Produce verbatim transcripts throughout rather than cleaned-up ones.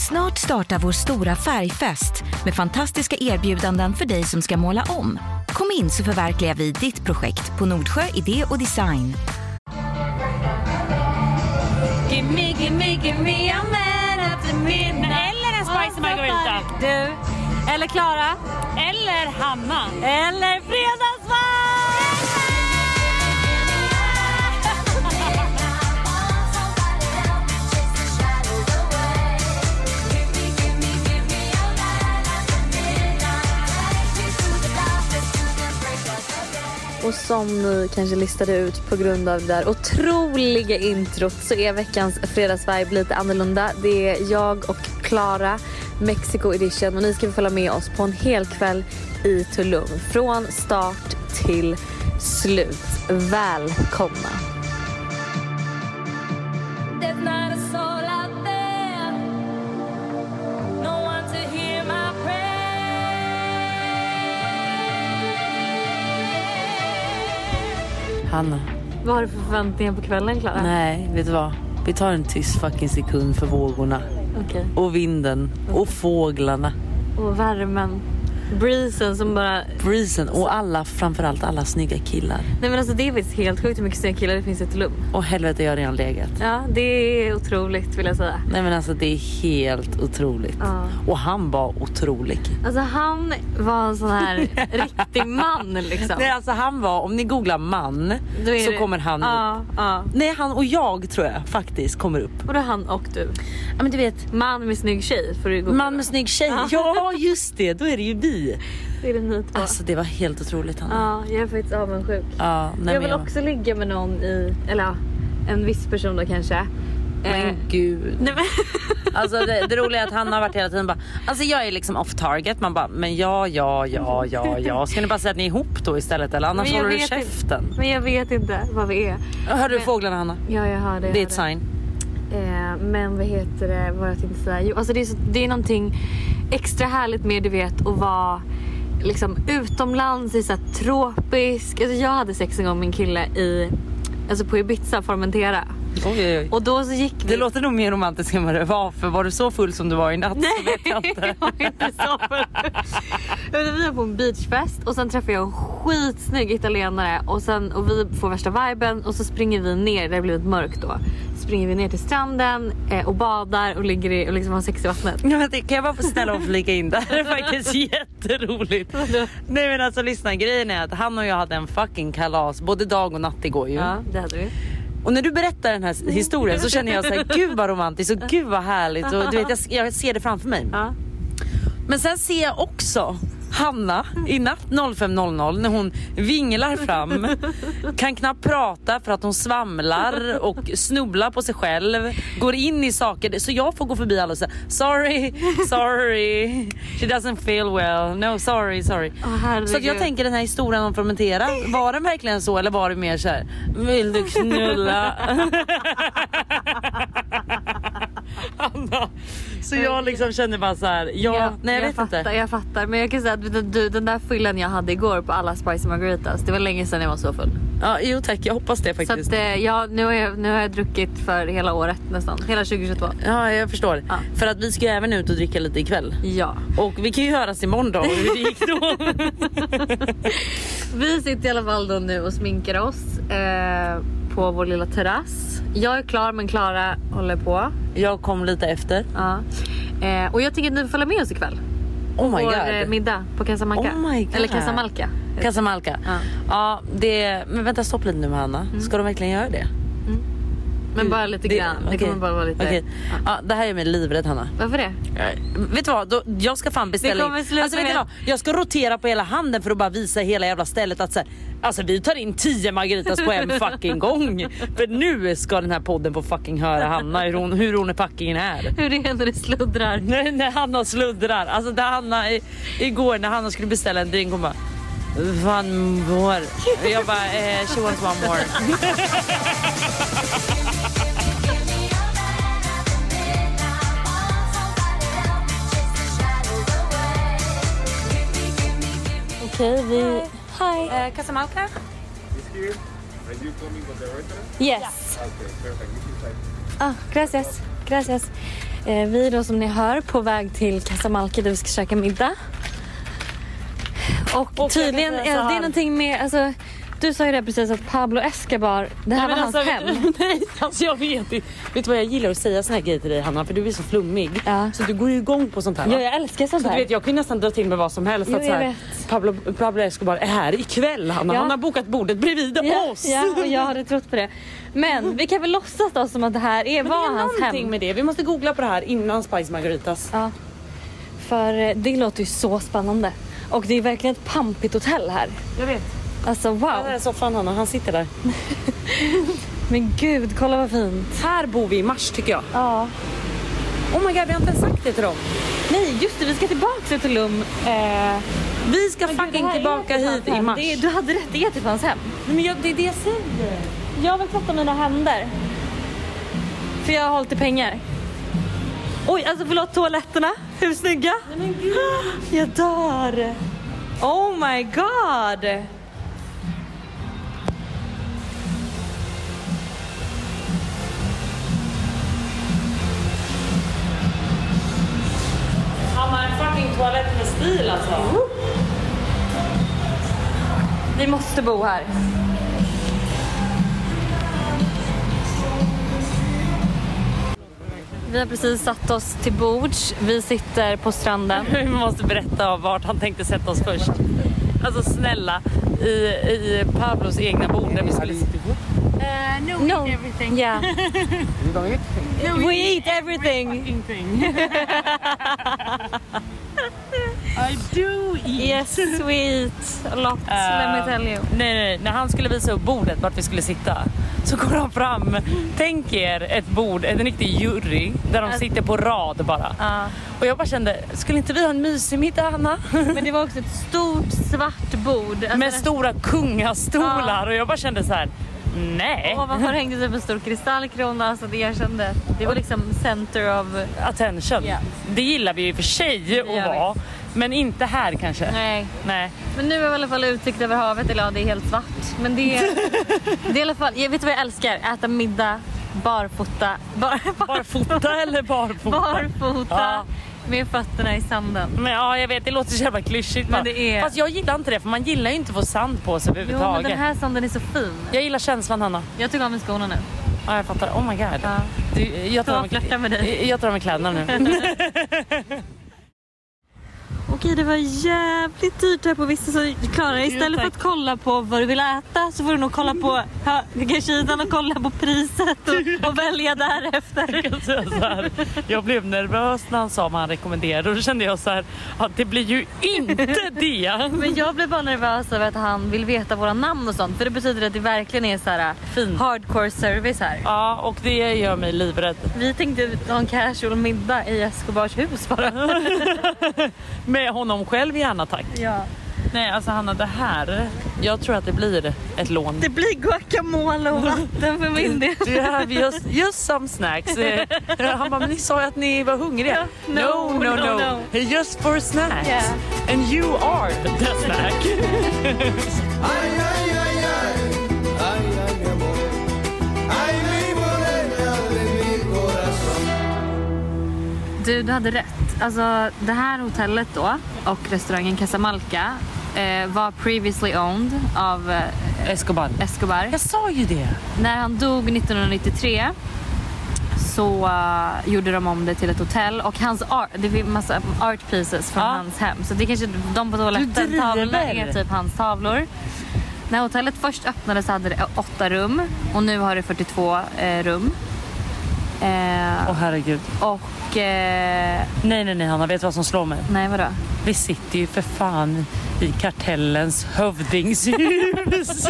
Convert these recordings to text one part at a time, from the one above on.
Snart startar vår stora färgfest med fantastiska erbjudanden för dig som ska måla om. Kom in så förverkligar vi ditt projekt på Nordsjö Idé och Design. Gimme, gimme, gimme a man after midnight. Eller en spicy margarita. Du, eller Klara. Eller Hanna. Eller fredagsvärd. Och som ni kanske listade ut på grund av det där otroliga introt så är veckans fredagsvibe lite annorlunda. Det är jag och Klara, Mexico edition, och ni ska följa med oss på en hel kväll i Tulum. Från start till slut. Välkomna! Hanna. Vad har du för förväntningar på kvällen, Klara? Nej, vet du vad? Vi tar en tyst fucking sekund för vågorna. Okay. Och vinden. Okay. Och fåglarna. Och värmen. Breezen som bara... Breezen och alla, framförallt alla snygga killar. Nej men alltså det är faktiskt helt sjukt hur mycket snygga killar det finns i Tulum. Och helvete, jag har redan legat. Ja, det är otroligt vill jag säga. Nej men alltså det är helt otroligt. Ja. Och han var otrolig. Alltså han var en sån här riktig man liksom. Nej alltså han var, om ni googlar man så det... kommer han ja, upp. Ja. Nej han och jag tror jag faktiskt kommer upp. Och då han och du. Ja men du vet. Man med snygg tjej. Får du man med snygg tjej. Ja. Ja just det, då är det ju vi. Det är det ni två. Alltså det var helt otroligt Hanna. Ja, jag är faktiskt avundsjuk. Ja, nej, jag vill jag... också ligga med någon i, eller ja, en viss person då kanske. Men eh. gud. Nej, men... Alltså det, det roliga är att han har varit hela tiden bara, alltså jag är liksom off target. Man bara, men ja, ja, ja, ja, ja. Ska ni bara säga att ni är ihop då istället? Eller annars håller du käften. Inte, men jag vet inte vad vi är. Hör du men... fåglarna Hanna? Ja, jag hör det. Det är ett sign. Eh, men vad heter det, vad jag tänkte säga. Jo, alltså det är, så, det är någonting extra härligt med, du vet, att vara liksom utomlands i så här tropisk. Alltså jag hade sex en gång med en kille i, alltså på Ibiza, Formentera. Oj, oj, oj. Och då så gick vi... Det låter nog mer romantiskt än vad det var. För var du så full som du var i natt? Nej, så vet jag inte. jag var inte så full. Vi var på en beachfest och sen träffade jag en skitsnygg italienare. Och, sen, och vi får värsta viben och så springer vi ner, det har blivit mörkt då. Springer vi ner till stranden eh, och badar och ligger i, och liksom har sex i vattnet. Ja, men kan jag bara få snälla och flika in där? Det är faktiskt jätteroligt. Nej men alltså lyssna, grejen är att han och jag hade en fucking kalas både dag och natt igår ju. Ja, det hade vi. Och när du berättar den här historien så känner jag så här, gud vad romantiskt och gud vad härligt. Och du vet, jag, jag ser det framför mig. Ja. Men sen ser jag också Hanna i natt fem noll noll när hon vinglar fram, kan knappt prata för att hon svamlar och snubblar på sig själv, går in i saker, så jag får gå förbi alla och säga sorry, sorry, she doesn't feel well, no sorry, sorry. Oh, så att jag tänker den här historien om Formentera, var den verkligen så eller var det mer så här, vill du knulla? Anna. Så jag liksom känner bara så här, ja, ja, nej jag, jag vet fattar, inte. Jag fattar, men jag kan säga att du, den där fyllan jag hade igår på alla spicy margaritas, det var länge sedan jag var så full. Ja, jo tack, jag hoppas det faktiskt. Så att, ja, nu har jag, nu har jag druckit för hela året nästan, hela tjugohundratjugotvå. Ja, jag förstår. Ja. För att vi ska ju även ut och dricka lite ikväll. Ja. Och vi kan ju höras imorgon då, hur det gick då. Vi sitter i alla fall då nu och sminkar oss eh, på vår lilla terrass. Jag är klar, men Klara håller på. Jag kom lite efter. Ja. Eh, och jag tänker att ni får följa med oss ikväll. Oh my vår god. eh, middag på Casamalca. Oh my god. Eller Casamalca. Casamalca. Ja. Ja, det... Men vänta, stopp lite nu med Hanna. Mm. Ska de verkligen göra det? Mm. Men bara lite det, grann. Det okay. kommer bara vara lite... Okay. Ja. Ja, det här är mig livrädd, Hanna. Varför det? Ja, vet du vad? Då, jag ska fan beställa in. Alltså, vet du vad? Jag ska rotera på hela handen för att bara visa hela jävla stället att så här, alltså vi tar in tio margaritas på en fucking gång. För nu ska den här podden på fucking höra Hanna hur hon, hur hon är fucking är. Hur det är när det sluddrar. Nej, när Hanna sluddrar. Alltså där Hanna i, igår när Hanna skulle beställa en drink, hon bara one more. Jag bara eh, she wants one more. Okej, vi... Hi. Uh, Casamalca? Is here? Are you coming with the restaurant? Yes. Okay, perfect. You can try. Ah, gracias. Gracias. Eh, vi är då som ni hör på väg till Casamalca där vi ska käka middag. Och, och tydligen, eh, det är någonting med, alltså, du sa ju det precis att Pablo Escobar, det här nej, var hans alltså, hem. Nej, alltså jag vet inte. Vet du vad jag gillar att säga såna här grejer till dig, Hanna? För du är så flummig. Ja. Så du går ju igång på sånt här. Va? Ja, jag älskar sånt här. Så du vet, jag kan ju nästan dra till med vad som helst. Jo, att så här, Pablo, Pablo Escobar är här ikväll, Hanna. Ja. Han har bokat bordet bredvid ja, oss. Ja, och jag hade trott på det. Men vi kan väl låtsas då som att det här är, var hans hem. Men det är någonting med det. Vi måste googla på det här innan Spice Margaritas. Ja. För det låter ju så spännande. Och det är verkligen ett pampigt hotell här. Jag vet. Alltså wow. Det är soffan, Hanna, han sitter där. Men gud, kolla vad fint. Här bor vi i mars tycker jag. Ja. Oh my god, vi har inte sagt det till dem. Nej, just det, vi ska tillbaka till Lum. Eh, vi ska fucking gud, tillbaka hit i mars. Det är, du hade rätt, det är typ hans hem. Men jag, det är det jag säger. Jag vill tvätta mina händer. För jag har hållit i pengar. Oj, alltså förlåt, toaletterna. Hur snygga? Nej, men gud. Jag dör. Oh my god. Han har en fucking toalett med stil alltså. Uh. Vi måste bo här. Vi har precis satt oss till bords. Vi sitter på stranden. Vi måste berätta vart han tänkte sätta oss först. Alltså snälla, i, i Pablos egna bord där vi skulle... Uh, no, we no. eat everything. Yeah. You don't eat? No, we, we eat everything. thing. I do eat. Yes, sweet. A lot, uh, let me tell you. Nej, nej, när han skulle visa upp bordet vart vi skulle sitta så går han fram. Tänk er ett bord, en riktig jury där de sitter på rad bara. Uh. Och jag bara kände, skulle inte vi ha en mysig middag, Anna? Men det var också ett stort svart bord. Alltså med det... stora kungastolar. Uh. Och jag bara kände så här. Nej. Och ovanför hängde typ en stor kristallkrona, så det jag kände, det var liksom center of attention. Yeah. Det gillar vi ju för sig att vara, men inte här kanske. Nej. Nej. Men nu är vi i alla fall utsikt över havet, eller ja, det är helt svart. Men det är, det är i alla fall, jag vet vad jag älskar, äta middag barfota. Bar, bar, barfota eller barfota? Barfota. Ja. Med fötterna i sanden. Men ja, jag vet, det låter så jävla klyschigt. Men det är... Fast jag gillar inte det, för man gillar ju inte att få sand på sig överhuvudtaget. Jo, men den här sanden är så fin. Jag gillar känslan, Hanna. Jag tycker om med skorna nu. Ja, jag fattar. Oh my god. Ja. Du, jag tar med, med, med dig. Jag tar med kläderna nu. Okej, det var jävligt dyrt här på vissa, så Klara, istället för att kolla på vad du vill äta så får du nog kolla på högersidan och kolla på priset och, och välja därefter. Jag kan säga så här, jag blev nervös när han sa vad han rekommenderade och då kände jag så här att det blir ju inte det. Men jag blev bara nervös över att han vill veta våra namn och sånt, för det betyder att det verkligen är så här fin hardcore service här. Ja, och det gör mig livrädd. Vi tänkte ha en casual middag i Escobars hus bara. Med honom själv gärna, tack. Ja. Nej, alltså Hanna, det här, jag tror att det blir ett lån. Det blir guacamole och vatten för min del. Do you have just, just some snacks? Han bara, men ni sa ju att ni var hungriga. Yeah. No, no, no, no, no, no. Just for snacks. Yeah. And you are the snack. Ay, ay, ay, ay, ay, ay, mi amor. Ay, mi morena de mi corazón. Du, du hade rätt. Alltså det här hotellet då och restaurangen Casamalca eh, var previously owned av eh, Escobar. Escobar. Jag sa ju det. När han dog nittonhundranittiotre så uh, gjorde de om det till ett hotell och hans art, det finns massa art pieces från ja. hans hem. Så det är kanske de på toaletten, tavlorna är typ hans tavlor. När hotellet först öppnade så hade det åtta rum och nu har det fyrtiotvå eh, rum. Åh eh, oh, herregud. Och eh, nej nej nej Hanna, vet du vad som slår mig? Nej, vadå? Vi sitter ju för fan i kartellens hövdingshus.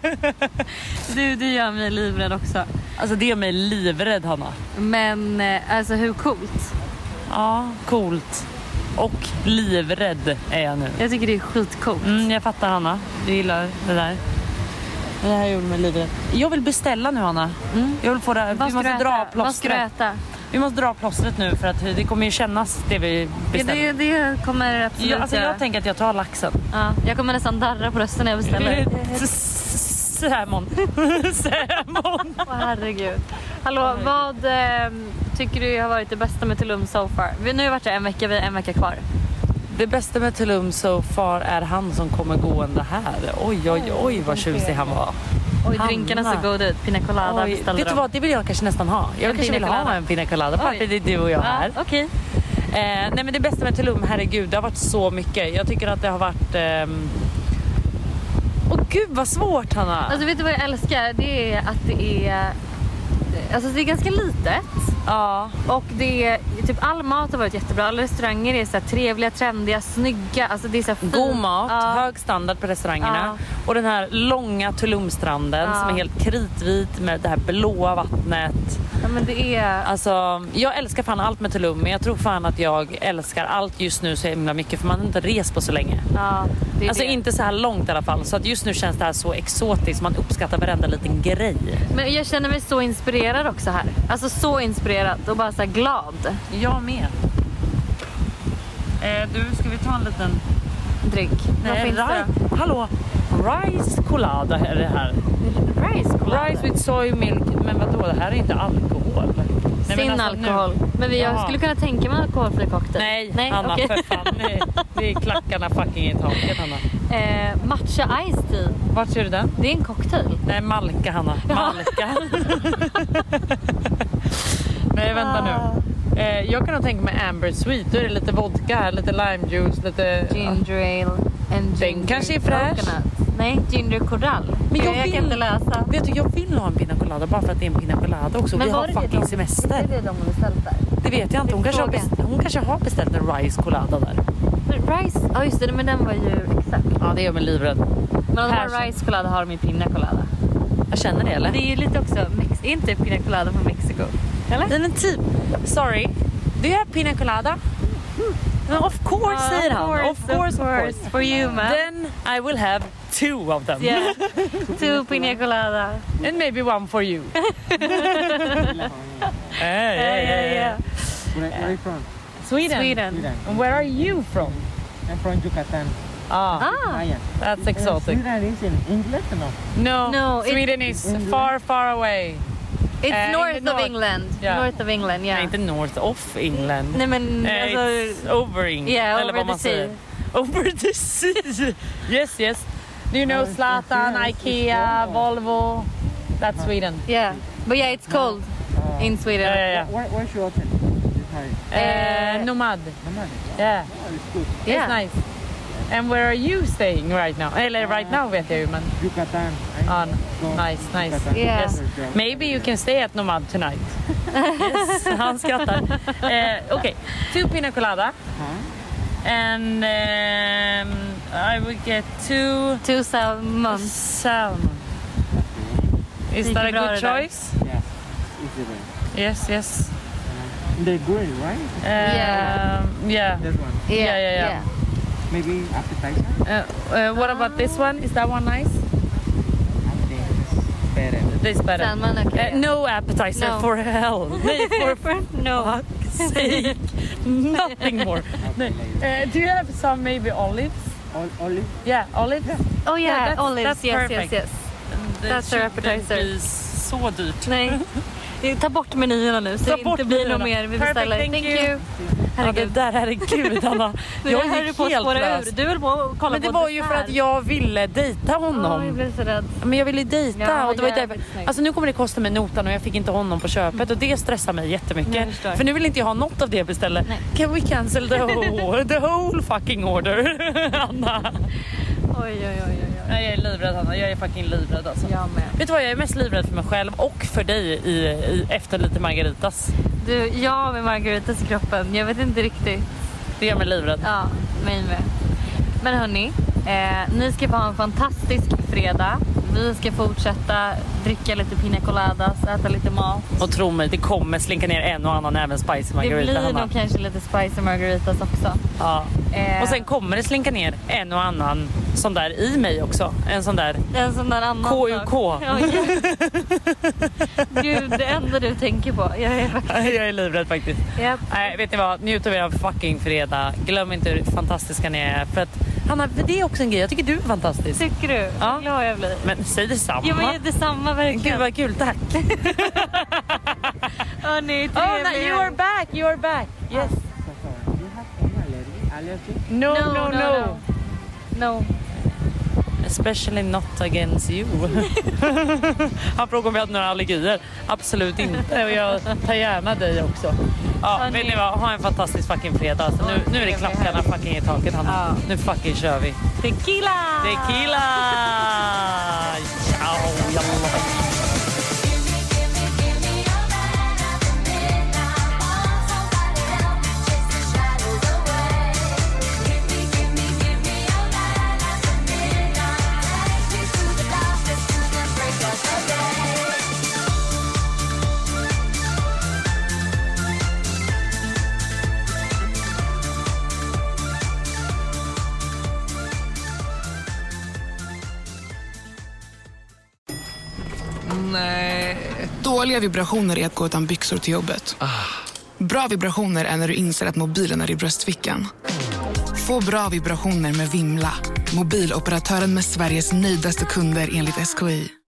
Du, det gör mig livrädd också. Alltså det gör mig livrädd, Hanna. Men eh, alltså hur coolt? Ja, coolt. Och livrädd är jag nu. Jag tycker det är skitcoolt. Mm, jag fattar, Hanna. Du gillar det där. Det här gjorde mig livrädd. Jag vill beställa nu, Hanna. Mm. Jag vill få det. Vad vi måste äta? dra plåstret. Vad ska du äta? Vi måste dra plåstret nu för att det kommer ju kännas det vi beställer. Ja, det, det kommer absolut. Ja, alltså jag tänker att jag tar laxen. Ja, jag kommer nästan darra på rösten när jag beställer. Sämon. Sämon. Åh, herregud. Hallå, vad eh, tycker du har varit det bästa med Tulum so far? Vi nu har varit där en vecka, vi har en vecka kvar. Det bästa med Tulum so far är han som kommer gående här. Oj, oj, oj vad tjusig han var. Oj, drinkarna ser goda ut. Pina colada Oj, beställde vet du de. vad, det vill jag kanske nästan ha. Jag En kanske pina vill ha colada. en pina colada. Bara för det är du och jag här. Ja, okej. Eh, nej men det bästa med Tulum, herregud, det har varit så mycket. Jag tycker att det har varit... Ehm... Åh gud vad svårt, Hanna. Alltså vet du vad jag älskar? Det är att det är... Alltså det är ganska litet. Ja. Och det är, typ all mat har varit jättebra. Alla restauranger är så här trevliga, trendiga, snygga. Alltså det är så här fint. God mat, Ja. hög standard på restaurangerna. Ja. Och den här långa Tulumstranden Ja. som är helt kritvit med det här blåa vattnet. Ja, men det är... Alltså, jag älskar fan allt med Tulum, men jag tror fan att jag älskar allt just nu så himla mycket, för man har inte rest på så länge. Ja, det är Alltså det. inte så här långt i alla fall, så att just nu känns det här så exotiskt, man uppskattar varenda liten grej. Men jag känner mig så inspirerad också här. Alltså så inspirerad och bara så här glad. Jag med. Eh, du, ska vi ta en liten... Dryck. Vad Nej, finns det ri- då? Hallå, rice colada är det här. Rice colada. Rice with soy milk, men vadå, det här är inte alkohol. Nej, Sin men alltså, nu- alkohol. Men vi, jag Jaha. skulle kunna tänka mig en alkoholfri cocktail. Nej, Nej Anna, okej. för fan. Nej, det är klackarna fucking i taket, Hanna. eh, matcha iced tea. Vart ser du den? Det är en cocktail. Nej, Malka, Hanna. Malka. Nej, vänta nu. Eh, jag kan nog tänka mig Amber Sweet. Då är det lite vodka här, lite lime juice, lite... Ginger ale and Den ginger kanske är fräsch. coconut. Nej, ginger korall. Men jag jag, jag vill- kan inte läsa. Vet du, jag vill ha en pina colada bara för att det är en pina colada också. Vi var har det det fucking de- semester. Är det det de har beställt där? Det vet jag inte. Hon kanske, har Fråga. beställt, hon kanske har beställt en rice colada där. Men rice, ja just det, men den var ju exakt. Ja, det gör mig livrädd. Men om de Här har rice colada har de ju pina colada. Jag känner det, eller? Det är ju lite också, Mex- är inte pina colada från Mexiko? Eller? Nej, men typ. Sorry. Do you have pina colada? No, of course, Uh, säger of han. course, Of course, of course. For you, man. Then I will have two of them. Yeah. Two pina colada. And maybe one for you. yeah, yeah, yeah, yeah. Where, where are you from? Sweden. Sweden. Sweden. And where are you from? I'm from Yucatan. Ah, Ah, Maya. that's Uh, exotic. Sweden is in English or no? No, No, it- Sweden is England. far, far away. it's Uh, in north the of north. England. Yeah. North of England, yeah. Nej, inte north of England. Nej men Eh, alltså... it's over England. Yeah, eller over vad man the sea. säger. Over the sea. Yes, yes. Do you know Zlatan, yeah, it's Ikea, cold. Volvo? That's Sweden. Yeah, but yeah, it's cold Uh, in Sweden. Yeah, yeah, Where, where's your hotel? This high. yeah. Uh, Nomad. Nomad. Yeah, Oh, it's good. Yeah. it's nice. And where are you staying right now? Eller right now vet jag ju, men... Yucatan. I Ah, go nice, nice. Yucatan. Yeah. Yes. Maybe you can stay at Nomad tonight. Yes, han skrattar. Uh, okay, two pina colada. Huh? And um, I will get two Two salmons. salmon. Is Gick that a bra good det där. choice? Yes. Easy way. Yes, yes. They're good, right? Um, Yeah. yeah. This one. Yeah, yeah, yeah. Maybe appetizer? Uh, uh, what about this one? Is that one nice? I think it's better. This better. Salmon, okay. Uh, no appetizer No. for hell. Nej, for No. fuck's sake. Nothing more. Nej. Uh, do you have some maybe olives? All, olive? Yeah, olives. Oh yeah, Yeah, that's- olives. that's yes, perfect. yes, yes. Det That's our appetizer. blir så dyrt. Nej. Ta bort menyerna nu så Ta det bort inte blir något menyerna. mer vi Perfect, beställer. thank Thank you. you. Ja, det Herregud. där, herregud, Anna. Nu Jag höll du är på att helt spåra lös. ur. Du höll på att kolla Men det på var ju för att jag ville dejta Oh, jag honom. blev så rädd. Men jag ville dejta Ja, och det var ju jävligt därför. snyggt. Alltså nu kommer det kosta mig notan och jag fick inte honom på köpet och det stressar mig Jag jättemycket. förstår. För nu vill inte jag ha något av det bestället. Nej. Can we cancel the whole, the whole fucking order? Anna. Oj, oj, oj, oj. oj. Nej, jag är livrädd, Anna. Jag är fucking livrädd alltså. Jag med. Vet du vad, jag är mest livrädd för mig själv och för dig i, i, efter lite margaritas. Du, jag med margaritas i kroppen. Jag vet inte riktigt. Det gör mig livrädd. Ja, mig med. Men hörni, eh, ni ska få ha en fantastisk fredag. Vi ska fortsätta dricka lite pina coladas, äta lite mat. Och tro mig, det kommer slinka ner en och annan även spicy Det margarita, blir Hanna. nog kanske lite spicy margaritas också. Ja. Eh, Och sen kommer det slinka ner en och annan sån där i mig också. En sån där en sån där annan K U K. sak. Ja, ja. Gud, det enda du tänker på. Jag är faktiskt... Jag är livrädd faktiskt. Japp. Nej, vet ni vad? Njut av er fucking fredag. Glöm inte hur fantastiska ni är. För att Hanna, för det är också en grej. Jag tycker du är fantastisk. Tycker du? Ja. Glad jag blir. Men säg detsamma. Jo, men detsamma verkligen. Gud vad kul, tack. Hörni, Oh, no, you are back, you are back. Yes. So sorry. Do you have any allergy? Allergy? No, no, No, no. no, no. No. Especially not against you. Han frågar om vi hade några allergier. Absolut inte. Och jag tar gärna dig också. Ja, Hörni. vet ni vad? Ha en fantastisk fucking fredag. Alltså, nu, nu är det klackarna fucking i taket, Hanna. Ja. Nu fucking kör vi. Tequila! Tequila! Ciao, jalla. Nej. Dåliga vibrationer är att gå utan byxor till jobbet. Bra vibrationer är när du inser att mobilen är i bröstfickan. Få bra vibrationer med Vimla. Mobiloperatören med Sveriges nöjdaste kunder enligt S K I.